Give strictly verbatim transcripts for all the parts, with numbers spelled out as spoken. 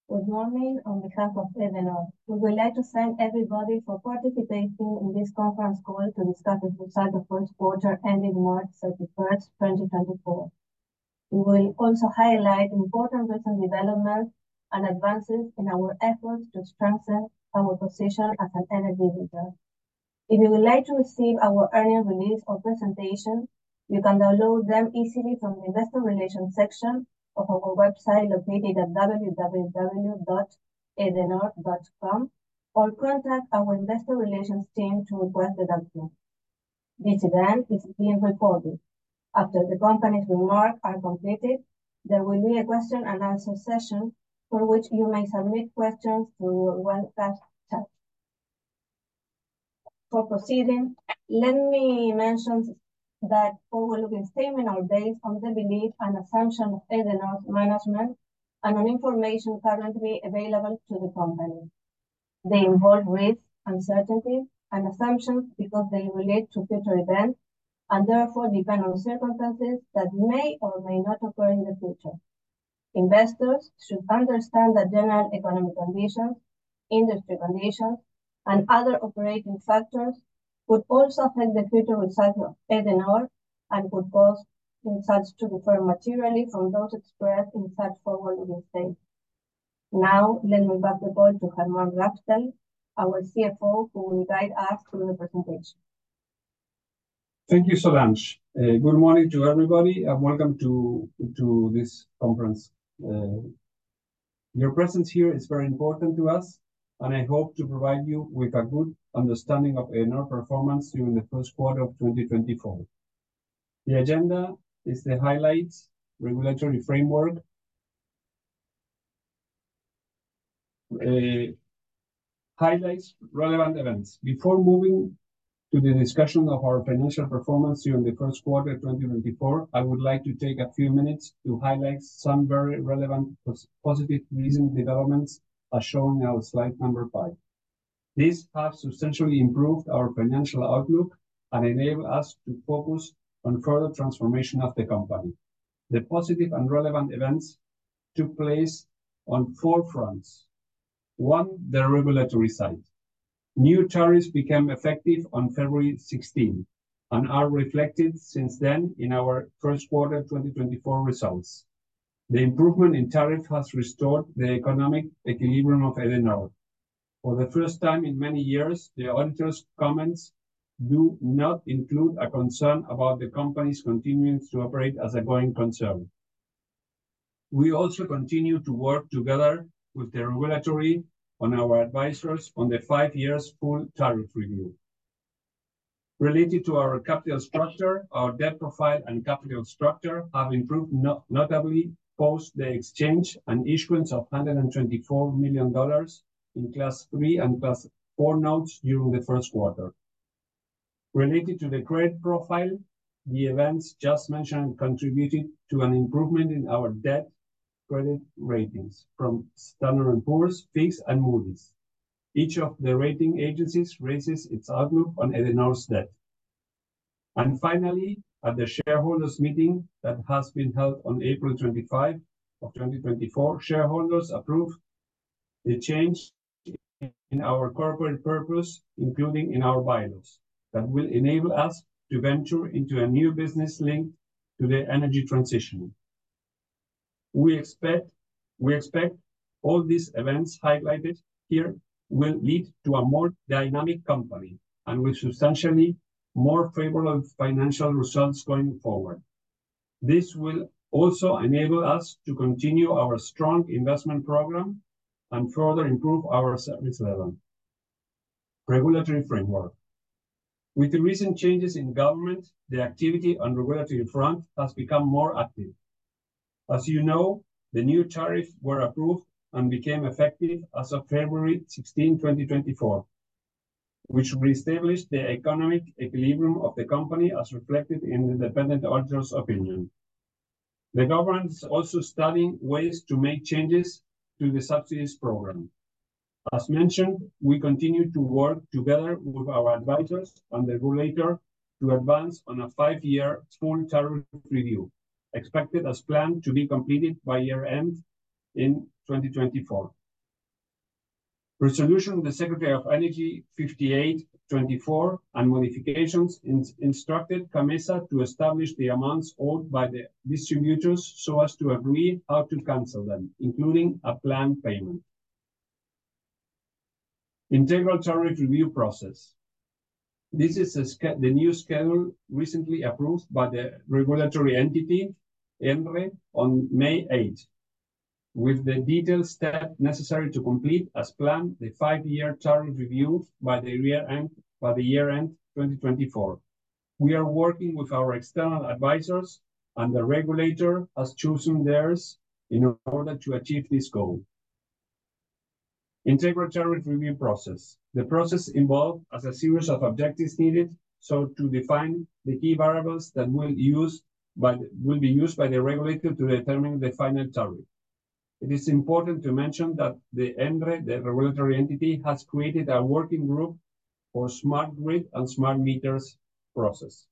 Good morning. On behalf of Edenor, we would like to thank everybody for participating in this conference call to discuss the results of first quarter ending March thirty-first, twenty twenty-four. We will also highlight important recent developments and advances in our efforts to strengthen our position as an energy leader. If you would like to receive our earnings release or presentation, you can download them easily from the Investor Relations section of our website located at w w w dot edenor dot com or contact our Investor Relations team to request the document. This event is being recorded. After the company's remarks are completed, there will be a question and answer session for which you may submit questions through your webcast chat. For proceeding, let me mention that forward-looking statements are based on the belief and assumption of Edenor's management and on information currently available to the company. They involve risks, uncertainties, and assumptions because they relate to future events and therefore depend on circumstances that may or may not occur in the future. Investors should understand that general economic conditions, industry conditions, and other operating factors could also affect the future results of Edenor and could cause results to differ materially from those expressed in such forward-looking statements. Now, let me pass the call to Germán Rapstel, our C F O, who will guide us through the presentation. Thank you, Solange. Uh, good morning to everybody and welcome to, to this conference. Uh, your presence here is very important to us, and I hope to provide you with a good understanding of Edenor performance during the first quarter of twenty twenty-four. The agenda is the highlights, regulatory framework, uh, highlights, relevant events. Before moving to the discussion of our financial performance during the first quarter of twenty twenty-four, I would like to take a few minutes to highlight some very relevant positive recent developments as shown in our slide number five. These have substantially improved our financial outlook and enable us to focus on further transformation of the company. The positive and relevant events took place on four fronts. One, the regulatory side. New tariffs became effective on February sixteenth and are reflected since then in our first quarter twenty twenty-four results. The improvement in tariff has restored the economic equilibrium of Edenor. For the first time in many years, the auditor's comments do not include a concern about the company's continuing to operate as a going concern. We also continue to work together with the regulatory on our advisors on the five years full tariff review. Related to our capital structure, our debt profile and capital structure have improved not notably post the exchange and issuance of one hundred twenty-four million dollars in class three and class four notes during the first quarter. Related to the credit profile, the events just mentioned contributed to an improvement in our debt credit ratings from Standard and Poor's, Fitch, and Moody's. Each of the rating agencies raises its outlook on Edenor's debt. And finally, at the shareholders meeting that has been held on April twenty-fifth of twenty twenty-four, shareholders approved the change in our corporate purpose, including in our bylaws, that will enable us to venture into a new business linked to the energy transition. We expect, we expect all these events highlighted here will lead to a more dynamic company and with substantially more favorable financial results going forward. This will also enable us to continue our strong investment program and further improve our service level. Regulatory framework. With the recent changes in government, the activity on regulatory front has become more active. As you know, the new tariffs were approved and became effective as of February sixteenth, twenty twenty-four, which reestablished the economic equilibrium of the company as reflected in the independent auditor's opinion. The government is also studying ways to make changes to the subsidies program. As mentioned, we continue to work together with our advisors and the regulator to advance on a five-year full tariff review, expected as planned to be completed by year-end in twenty twenty-four. Resolution of the Secretary of Energy fifty-eight twenty-four and modifications in, instructed CAMMESA to establish the amounts owed by the distributors so as to agree how to cancel them, including a planned payment. Integral tariff review process. This is a, the new schedule recently approved by the regulatory entity, ENRE, on May eighth, with the detailed steps necessary to complete, as planned, the five-year tariff review by the year-end by the year-end twenty twenty-four. We are working with our external advisors, and the regulator has chosen theirs in order to achieve this goal. Integral tariff review process. The process involved as a series of objectives needed so to define the key variables that will use by will be used by the regulator to determine the final tariff. It is important to mention that the ENRE, the regulatory entity, has created a working group for smart grid and smart meters process.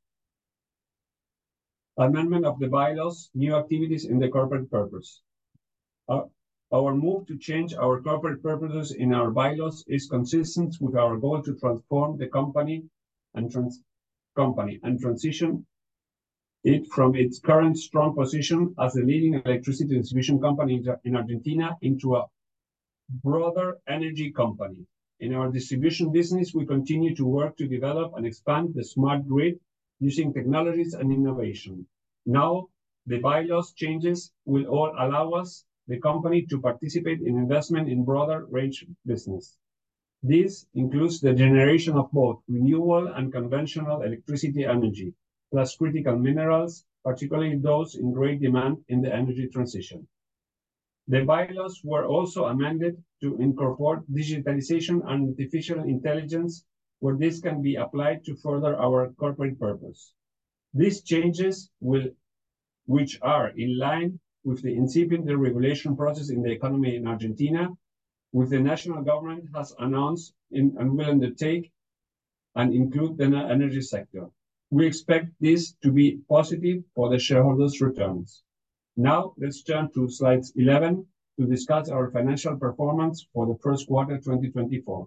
Amendment of the bylaws, new activities in the corporate purpose. Uh, Our move to change our corporate purposes in our bylaws is consistent with our goal to transform the company and trans company and transition it from its current strong position as the leading electricity distribution company in Argentina into a broader energy company. In our distribution business, we continue to work to develop and expand the smart grid using technologies and innovation. Now, the bylaws changes will all allow us the company to participate in investment in broader range business. This includes the generation of both renewable and conventional electricity energy, plus critical minerals, particularly those in great demand in the energy transition. The bylaws were also amended to incorporate digitalization and artificial intelligence where this can be applied to further our corporate purpose. These changes will, which are in line with the incipient deregulation process in the economy in Argentina, which the national government has announced in, and will undertake and include the energy sector. We expect this to be positive for the shareholders' returns. Now, let's turn to slide eleven to discuss our financial performance for the first quarter twenty twenty-four.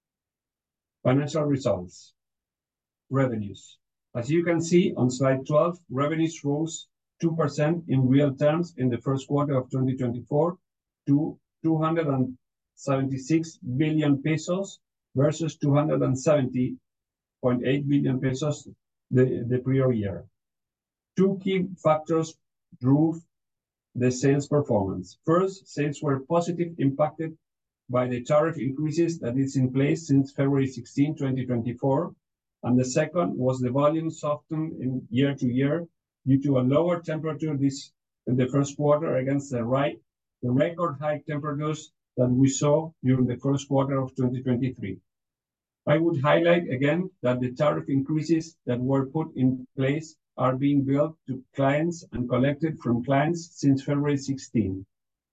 Financial results. Revenues. As you can see on slide twelve, revenues rose two percent in real terms in the first quarter of twenty twenty-four to two hundred seventy-six billion pesos versus two hundred seventy point eight billion pesos the, the prior year. Two key factors drove the sales performance. First, sales were positively impacted by the tariff increases that is in place since February sixteenth, twenty twenty-four. And the second was the volume softened in year to year due to a lower temperature this in the first quarter against the right the record high temperatures that we saw during the first quarter of twenty twenty-three. I would highlight again that the tariff increases that were put in place are being billed to clients and collected from clients since February sixteenth.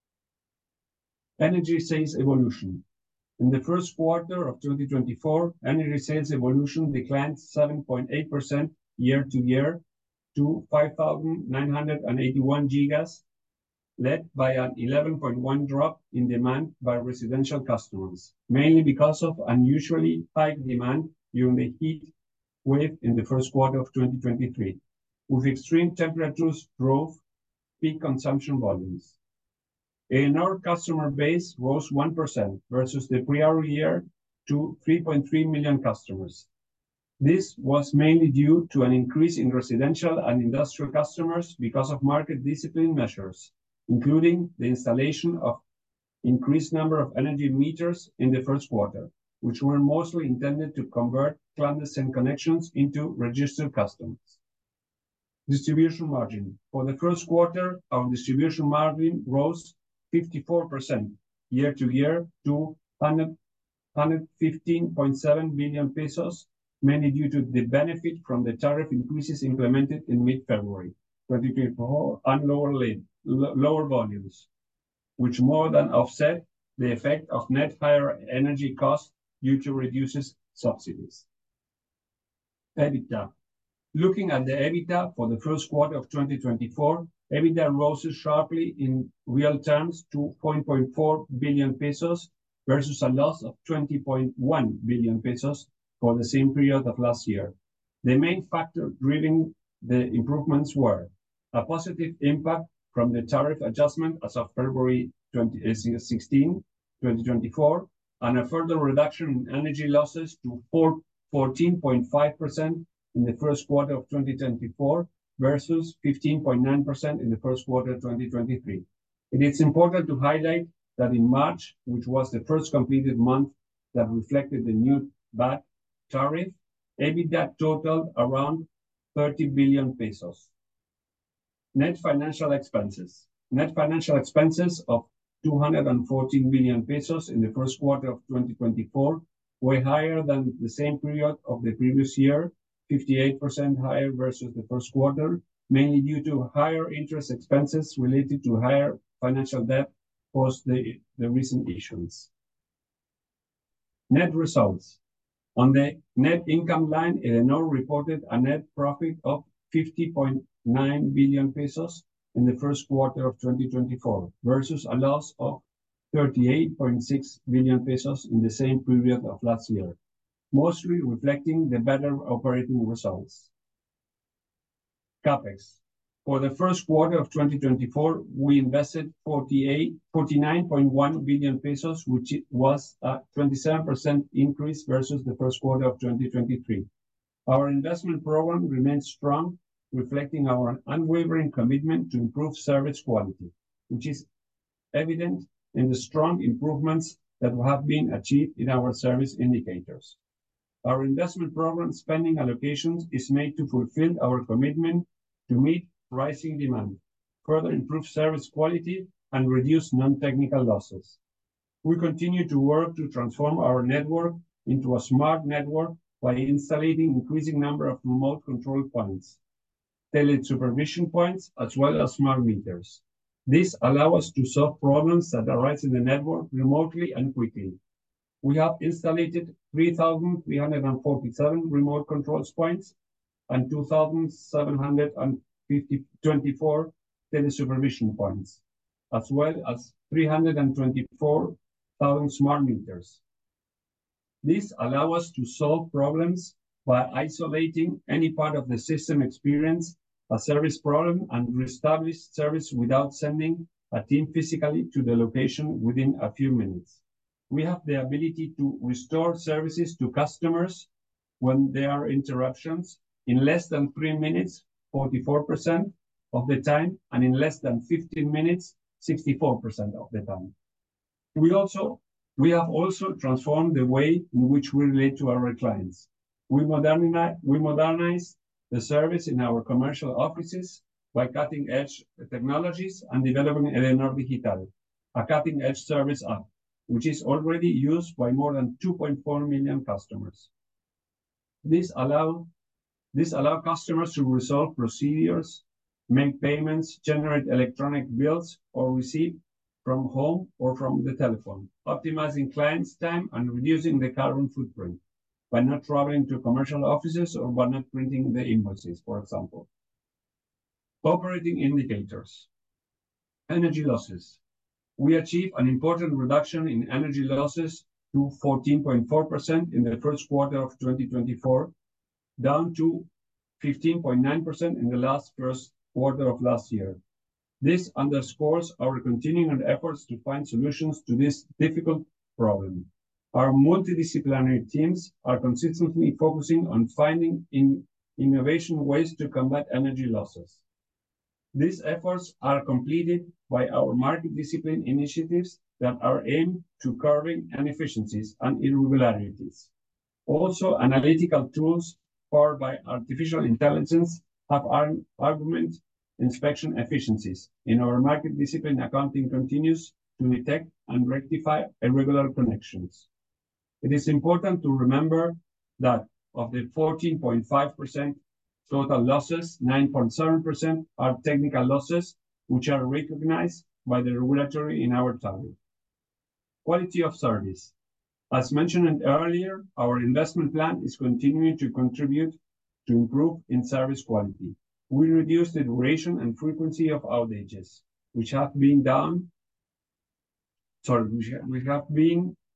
Energy sales evolution. In the first quarter of twenty twenty-four, energy sales evolution declined seven point eight percent year to year to five thousand nine hundred eighty-one gigas, led by an eleven point one drop in demand by residential customers, mainly because of unusually high demand during the heat wave in the first quarter of twenty twenty-three, with extreme temperatures drove peak consumption volumes. In our customer base rose one percent versus the prior year to three point three million customers. This was mainly due to an increase in residential and industrial customers because of market discipline measures, including the installation of increased number of energy meters in the first quarter, which were mostly intended to convert clandestine connections into registered customers. Distribution margin. For the first quarter, our distribution margin rose fifty-four percent year to year to one hundred fifteen point seven billion pesos, mainly due to the benefit from the tariff increases implemented in mid-February twenty twenty-four and lower, lead, lower volumes, which more than offset the effect of net higher energy costs due to reduced subsidies. EBITDA. Looking at the EBITDA for the first quarter of twenty twenty-four, EBITDA rose sharply in real terms to four point four billion pesos versus a loss of twenty point one billion pesos for the same period of last year. The main factor driving the improvements were a positive impact from the tariff adjustment as of February sixteenth, twenty twenty-four, and a further reduction in energy losses to fourteen point five percent in the first quarter of twenty twenty-four versus fifteen point nine percent in the first quarter of twenty twenty-three. It is important to highlight that in March, which was the first completed month that reflected the new V A T tariff, EBITDA totaled around thirty billion pesos. Net financial expenses. Net financial expenses of two hundred fourteen billion pesos in the first quarter of twenty twenty-four were higher than the same period of the previous year, fifty-eight percent higher versus the first quarter, mainly due to higher interest expenses related to higher financial debt post the, the recent issuance. Net results. On the net income line, Edenor reported a net profit of fifty point nine billion pesos in the first quarter of twenty twenty-four versus a loss of thirty-eight point six billion pesos in the same period of last year, mostly reflecting the better operating results. CapEx. For the first quarter of twenty twenty-four, we invested forty-nine point one billion pesos, which was a twenty-seven percent increase versus the first quarter of twenty twenty-three. Our investment program remains strong, reflecting our unwavering commitment to improve service quality, which is evident in the strong improvements that have been achieved in our service indicators. Our investment program spending allocations is made to fulfill our commitment to meet rising demand, further improve service quality, and reduce non-technical losses. We continue to work to transform our network into a smart network by installing increasing number of remote control points, tele-supervision points, as well as smart meters. This allows us to solve problems that arise in the network remotely and quickly. We have installed three thousand three hundred forty-seven remote control points and two thousand seven hundred twenty-four tele-supervision points, as well as three hundred twenty-four thousand smart meters. This allows us to solve problems by isolating any part of the system experience a service problem and reestablish service without sending a team physically to the location within a few minutes. We have the ability to restore services to customers when there are interruptions in less than three minutes, forty-four percent of the time, and in less than fifteen minutes, sixty-four percent of the time. We also we have also transformed the way in which we relate to our clients. We modernize, we modernize the service in our commercial offices by cutting-edge technologies and developing Edenor Digital, a cutting-edge service app, which is already used by more than two point four million customers. This allows this allow customers to resolve procedures, make payments, generate electronic bills, or receive from home or from the telephone, optimizing clients' time and reducing the carbon footprint by not traveling to commercial offices or by not printing the invoices, for example. Operating indicators. Energy losses. We achieved an important reduction in energy losses to fourteen point four percent in the first quarter of twenty twenty-four, down to fifteen point nine percent in the last first quarter of last year. This underscores our continuing efforts to find solutions to this difficult problem. Our multidisciplinary teams are consistently focusing on finding in innovation ways to combat energy losses. These efforts are completed by our market discipline initiatives that are aimed to curbing inefficiencies and irregularities. Also, analytical tools powered by artificial intelligence have augmented inspection efficiencies. In our market discipline, accounting continues to detect and rectify irregular connections. It is important to remember that of the fourteen point five percent total losses, nine point seven percent are technical losses, which are recognized by the regulatory in our tariff. Quality of service. As mentioned earlier, our investment plan is continuing to contribute to improve in service quality. We reduced the duration and frequency of outages, which have been down, sorry, which have been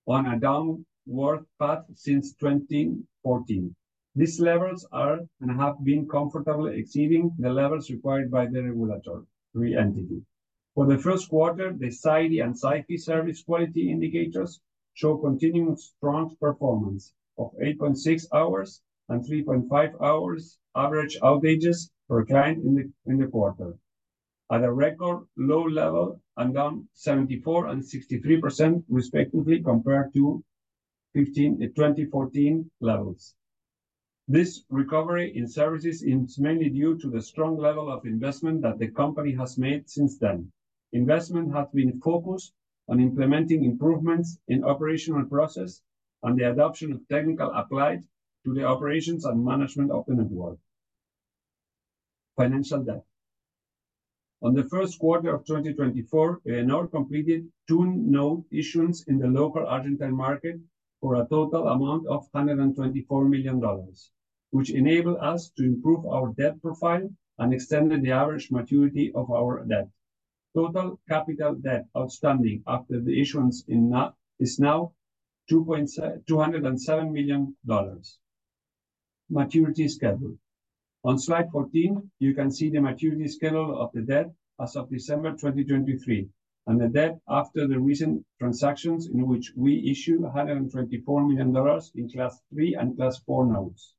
on a downward path since twenty fourteen. These levels are and have been comfortably exceeding the levels required by the regulatory entity. For the first quarter, the S A I D I and S A I F I service quality indicators show continuing strong performance of eight point six hours and three point five hours average outages per client in the, in the quarter, at a record low level and down seventy-four and sixty-three percent respectively compared to twenty fourteen levels. This recovery in services is mainly due to the strong level of investment that the company has made since then. Investment has been focused on implementing improvements in operational process and the adoption of technical applied to the operations and management of the network. Financial debt. On the first quarter of twenty twenty-four, Edenor completed two note issuance in the local Argentine market for a total amount of one hundred twenty-four million dollars, which enabled us to improve our debt profile and extended the average maturity of our debt. Total capital debt outstanding after the issuance in na is now two hundred seven million dollars. Maturity schedule. On slide fourteen, you can see the maturity schedule of the debt as of December twenty twenty-three, and the debt after the recent transactions in which we issued one hundred twenty-four million dollars in Class three and Class four notes.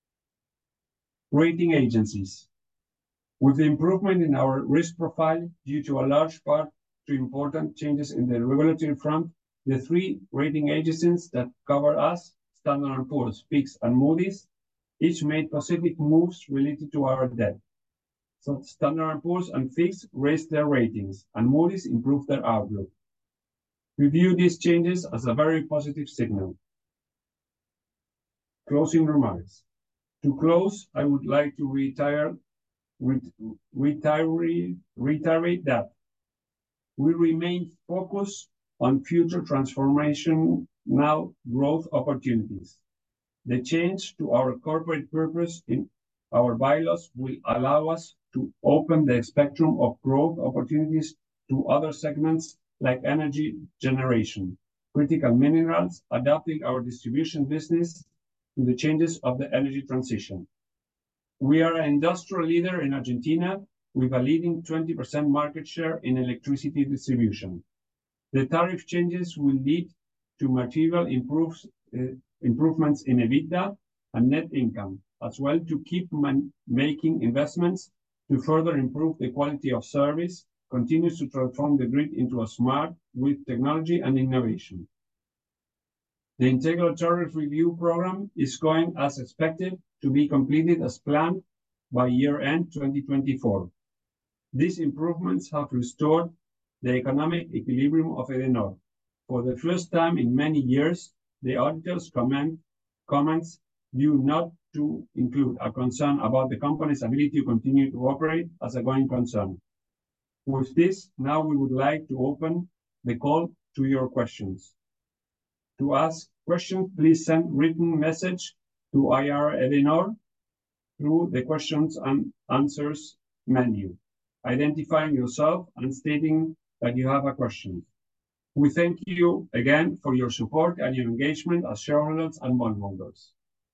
Rating agencies. With the improvement in our risk profile due to a large part to important changes in the regulatory front, the three rating agencies that cover us, Standard and Poor's, Fitch, and Moody's, each made specific moves related to our debt. So Standard and Poor's and Fitch raised their ratings, and Moody's improved their outlook. We view these changes as a very positive signal. Closing remarks. To close, I would like to retire, retire, reiterate that we remain focused on future transformational growth opportunities. The change to our corporate purpose in our bylaws will allow us to open the spectrum of growth opportunities to other segments like energy generation, critical minerals, adapting our distribution business to the changes of the energy transition. We are an industrial leader in Argentina with a leading twenty percent market share in electricity distribution. The tariff changes will lead to material improves, uh, improvements in EBITDA and net income, as well to keep making investments to further improve the quality of service, continues to transform the grid into a smart with technology and innovation. The Integral Tariff Review Program is going as expected to be completed as planned by year-end twenty twenty-four. These improvements have restored the economic equilibrium of Edenor. For the first time in many years, the auditor's comment, comments due not to include a concern about the company's ability to continue to operate as a going concern. With this, now we would like to open the call to your questions. To ask questions, please send written message to I R Edenor through the questions and answers menu, identifying yourself and stating that you have a question. We thank you again for your support and your engagement as shareholders and bondholders.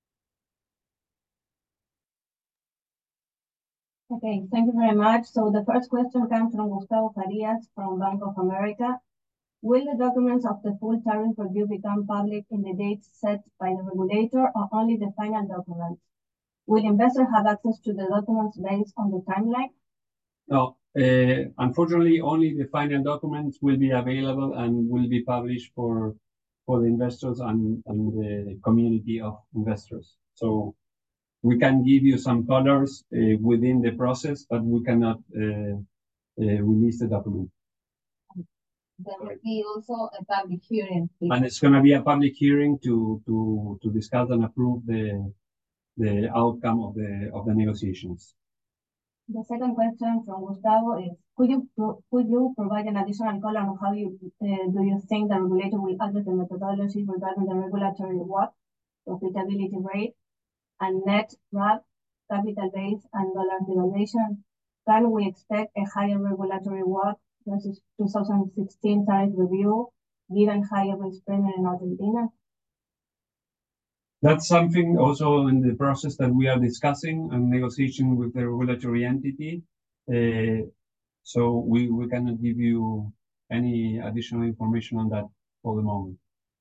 Okay, thank you very much. So the first question comes from Gustavo Farias from Bank of America. Will the documents of the full tariff review become public in the dates set by the regulator or only the final documents? Will investors have access to the documents based on the timeline? No, uh, unfortunately, only the final documents will be available and will be published for for the investors and, and the community of investors. So we can give you some colors uh, within the process, but we cannot uh, uh, release the document. There will be also a public hearing. And it's going to be a public hearing to to to discuss and approve the the outcome of the of the negotiations. The second question from Gustavo is: Could you could you provide an additional color on how you uh, do you think the regulator will address the methodology regarding the regulatory W A C, profitability rate, and net R A B, capital base, and dollar devaluation? Can we expect a higher regulatory W A C versus two thousand sixteen tariff review given higher risk premium in Argentina? That's something also in the process that we are discussing and negotiation with the regulatory entity. Uh, so we, we cannot give you any additional information on that for the moment.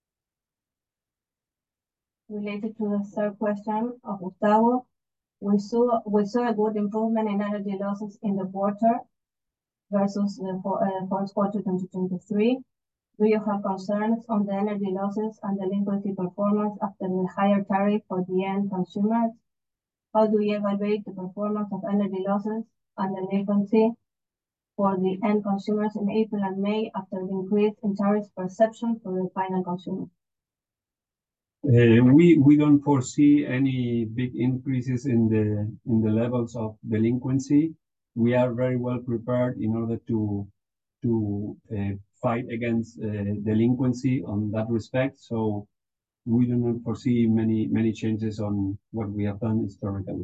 Related to the third question of Gustavo, we saw, we saw a good improvement in energy losses in the quarter versus the for, uh, fourth quarter twenty twenty-three. Do you have concerns on the energy losses and delinquency performance after the higher tariff for the end consumers? How do you evaluate the performance of energy losses and delinquency for the end consumers in April and May after the increase in tariff perception for the final consumer? Uh, we we don't foresee any big increases in the in the levels of delinquency. We are very well prepared in order to to uh, fight against uh, delinquency on that respect. So we do not foresee many many changes on what we have done historically.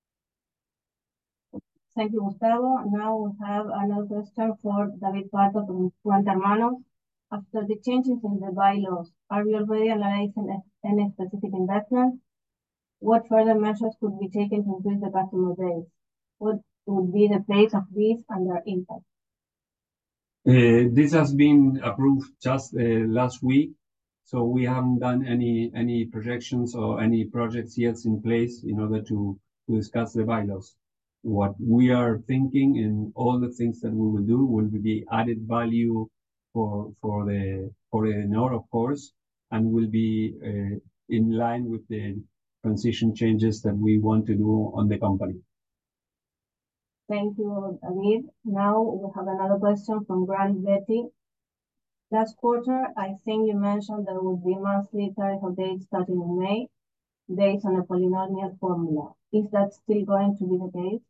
Thank you, Gustavo. Now we have another question for David Pato from Puente Hermanos. After the changes in the bylaws, are we already analyzing any specific investments? What further measures could be taken to increase the customer base? What would be the place of these and their impact? Uh, this has been approved just uh, last week, so we haven't done any any projections or any projects yet in place in order to, to discuss the bylaws. What we are thinking and all the things that we will do will be added value for for the for the Edenor, of course, and will be uh, in line with the transition changes that we want to do on the company. Thank you, David. Now we have another question from Grant Betty. Last quarter, I think you mentioned there would be monthly tariff updates starting in May based on a polynomial formula. Is that still going to be the case?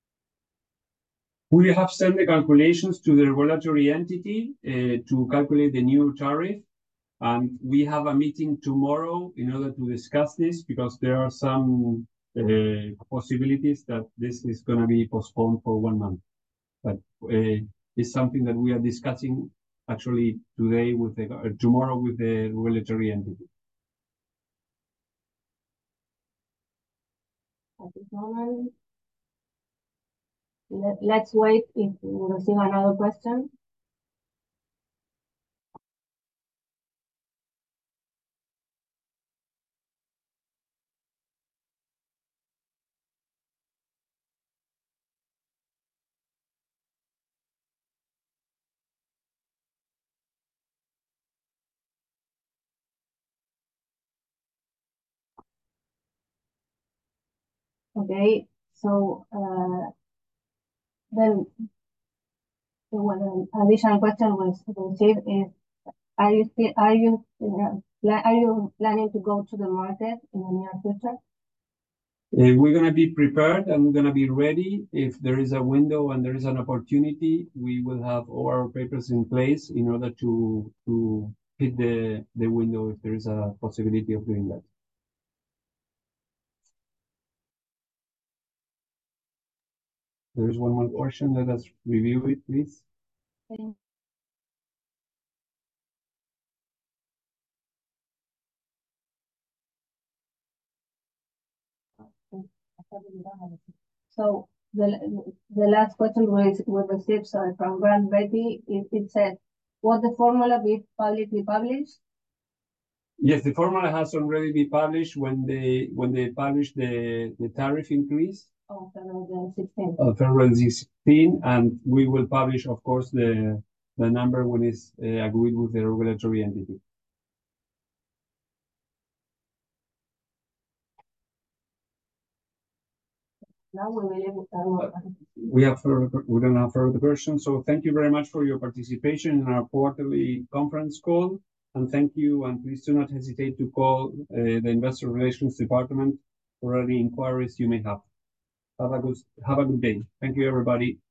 We have sent the calculations to the regulatory entity uh, to calculate the new tariff. And we have a meeting tomorrow in order to discuss this because there are some uh, possibilities that this is going to be postponed for one month. But uh, it's something that we are discussing actually today with the, uh, tomorrow with the regulatory entity. At this moment, let, let's wait if we receive another question. Okay, so uh, then the one additional question was received is: Are you still are you uh, are you planning to go to the market in the near future? Uh, we're going to be prepared and we're going to be ready. If there is a window and there is an opportunity, we will have all our papers in place in order to to hit the the window if there is a possibility of doing that. There is one more question. Let us review it, please. Okay. So the the last question we we received sorry, from Grant Betty, it, it said, "Will the formula be publicly published?" Yes, the formula has already been published when they when they published the the tariff increase on February sixteenth. on February sixteenth, and we will publish, of course, the the number when it's uh, agreed with the regulatory entity. Now we will uh, we have further, we don't have further questions. So thank you very much for your participation in our quarterly conference call. And thank you, and please do not hesitate to call uh, the Investor Relations Department for any inquiries you may have. Have a good, have a good day. Thank you, everybody.